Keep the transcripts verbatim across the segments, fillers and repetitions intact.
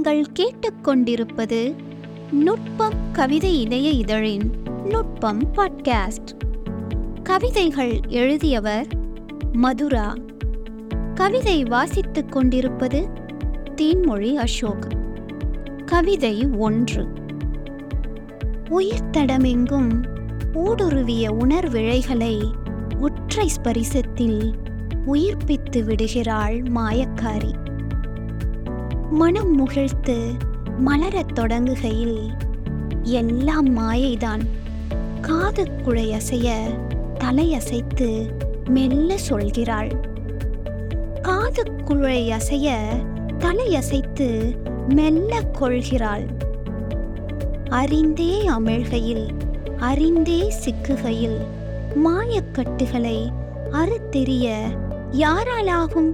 நீங்கள் கேட்டுக்கொண்டிருப்பது நுட்பம் கவிதை இணைய இதழின் நுட்பம் பாட்காஸ்ட். கவிதைகள் எழுதியவர் மதுரா. கவிதை வாசித்துக் கொண்டிருப்பது தேன்மொழி அசோக். கவிதை ஒன்று. உயிர்த்தடமெங்கும் ஊடுருவிய உணர்விழைகளை ஒற்றை ஸ்பரிசத்தில் உயிர்ப்பித்து விடுகிறாள் மாயக்காரி. மனம் முகிழ்த்து மலரத் தொடங்குகையில் எல்லாம் மாயைதான். காது குழையசைய தலையசைத்து மெல்ல சொல்கிறாள். காது குழையசைய தலையசைத்து மெல்ல கொள்கிறாள். அறிந்தே அமிழ்கையில் அறிந்தே சிக்குகையில் மாயக்கட்டுகளை அறுத்தெறிய யாராலாகும்?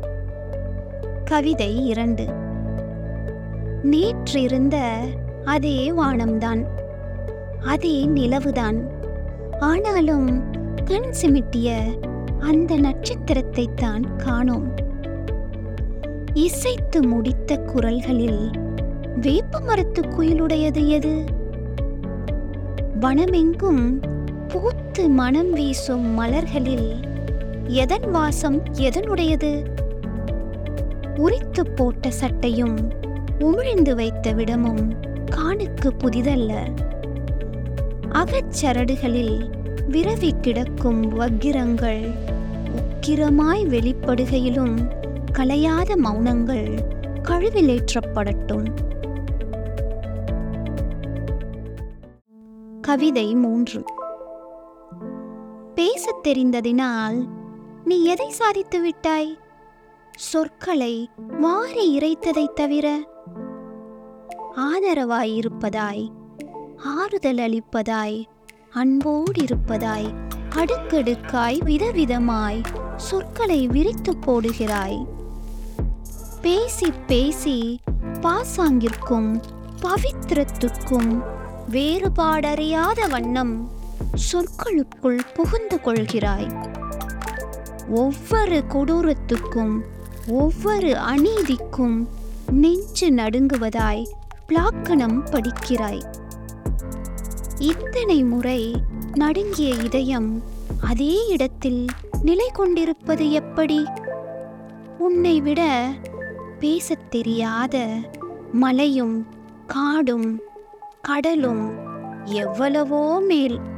கவிதை இரண்டு. நேற்றிருந்த அதே வானம்தான், அதே நிலவுதான். ஆனாலும் கண் சிமிட்டிய அந்த நட்சத்திரத்தை தான் காணோம். இசைத்து முடித்த குரல்களில் வேப்ப மரத்து குயிலுடையது எது? வனமெங்கும் பூத்து மனம் வீசும் மலர்களில் எதன் வாசம் எதனுடையது? உரித்து போட்ட சட்டையும் உமிழ்ந்து வைத்த விடமும் காணுக்கு புதிதல்ல. அகச்சரடுகளில் விரவி கிடக்கும் வக்கிரங்கள் உக்கிரமாய் வெளிப்படுகையிலும் கலையாத மௌனங்கள் கழுவிலேற்றப்படட்டும். கவிதை மூன்று. பேசத் தெரிந்ததினால் நீ எதை சாதித்து விட்டாய்? சொற்களை வாரி இறைத்ததைத் தவிர. ஆதரவாயிருப்பதாய், ஆறுதல் அளிப்பதாய், அன்போடிருப்பதாய், அடுக்கடுக்காய் விதவிதமாய் சொற்களை விரித்து போடுகிறாய். பேசி பேசி பாசாங்கிற்கும் பவித்திரத்துக்கும் வேறுபாடறியாத வண்ணம் சொற்களுக்குள் புகுந்து கொள்கிறாய். ஒவ்வொரு கொடூரத்துக்கும் ஒவ்வொரு அநீதிக்கும் நெஞ்சு நடுங்குவதாய் பிளாக்கணம் படிக்கிறாய். இத்தனை முறை நடுங்கிய இதயம் அதே இடத்தில் நிலை கொண்டிருப்பது எப்படி? உன்னை விட பேசத் தெரியாத மலையும் காடும் கடலும் எவ்வளவோ மேல்.